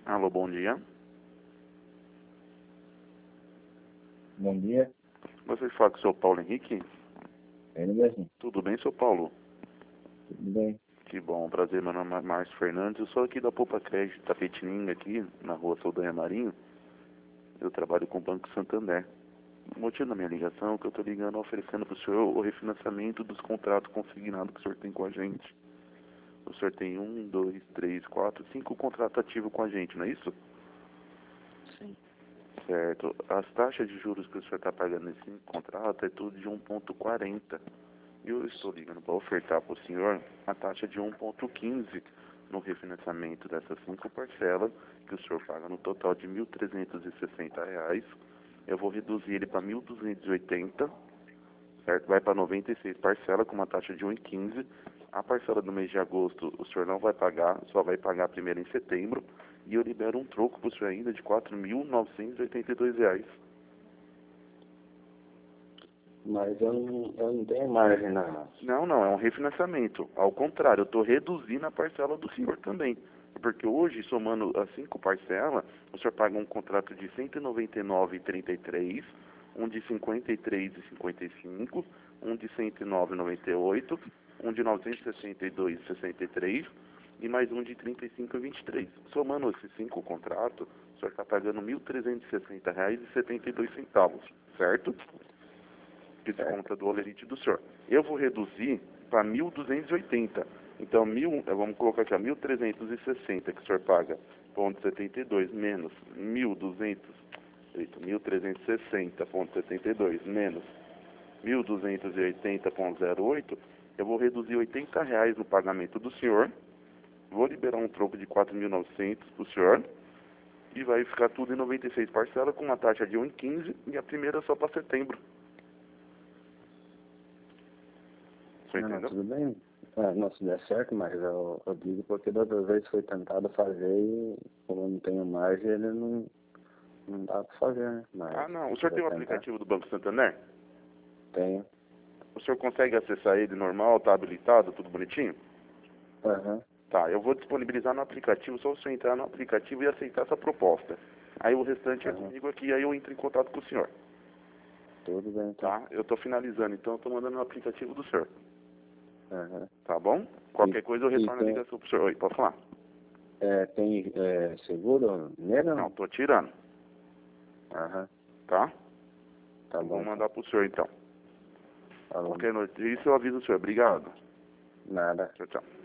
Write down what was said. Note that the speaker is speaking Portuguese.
Alô, bom dia. Bom dia, Gostaria de falar com o seu Paulo Henrique? ele mesmo. Tudo bem, seu Paulo? Tudo bem? Que bom, prazer, meu nome é Márcio Fernandes, eu sou aqui da Poupa Crédito, Tapetininga, aqui na rua Saldanha Marinho. Eu trabalho com o Banco Santander. O motivo da minha ligação é que eu estou ligando oferecendo para o senhor o refinanciamento dos contratos consignados que o senhor tem com a gente. O senhor tem 1, 2, 3, 4, 5 contratos ativos com a gente, não é isso? Sim. Certo. As taxas de juros que o senhor está pagando nesse contrato é tudo de 1,40. E eu estou ligando para ofertar para o senhor a taxa de 1,15 no refinanciamento dessas 5 parcelas, que o senhor paga no total de R$ 1.360. Eu vou reduzir ele para 1.280, certo? Vai para 96 parcelas com uma taxa de 1,15. A parcela do mês de agosto o senhor não vai pagar, só vai pagar a primeira em setembro. E eu libero um troco para o senhor ainda de R$ 4.982. Mas eu não tenho margem na... Não, não, é um refinanciamento. Ao contrário, eu estou reduzindo a parcela do senhor também. Porque hoje, somando as 5 parcelas, o senhor paga um contrato de R$ 199,33, um de R$ 53,55, um de R$ 109,98, um de R$ 962,63 e mais um de R$ 35,23. Somando esses 5 contratos, o senhor está pagando R$ 1.360,72, certo? Que desconta do olerite do senhor. Eu vou reduzir para 1.280. Então, vamos colocar aqui, 1.360 que o senhor paga, ponto 72, menos 1.360,72, menos 1.280,08, eu vou reduzir R$ 80 no pagamento do senhor, vou liberar um troco de 4.900 para o senhor, e vai ficar tudo em 96 parcelas, com uma taxa de 1,15 e a primeira só para setembro. Não, Entendeu? tudo bem. Não, se der certo, mas eu digo porque da outra vez foi tentado fazer e como eu não tenho margem, ele não dá para fazer, né? Mas Ah, não. O se senhor quiser tem o tentar, aplicativo do Banco Santander? tenho. O senhor consegue acessar ele normal, tá habilitado, tudo bonitinho? Aham. Tá, eu vou disponibilizar no aplicativo, só o senhor entrar no aplicativo e aceitar essa proposta. Aí o restante é Aham. comigo aqui, aí eu entro em contato com o senhor. Tudo bem, então. Tá? Eu tô finalizando, então eu tô mandando no aplicativo do senhor. Aham. Tá bom? Qualquer coisa eu E retorno a ligação pro senhor. Oi, pode falar? tem seguro nele ou Não, não? tô tirando. Aham. Tá? Tá Eu vou bom, então. mandar pro senhor então. Falou. Qualquer notícia eu aviso o senhor. Obrigado. Nada. Tchau, tchau.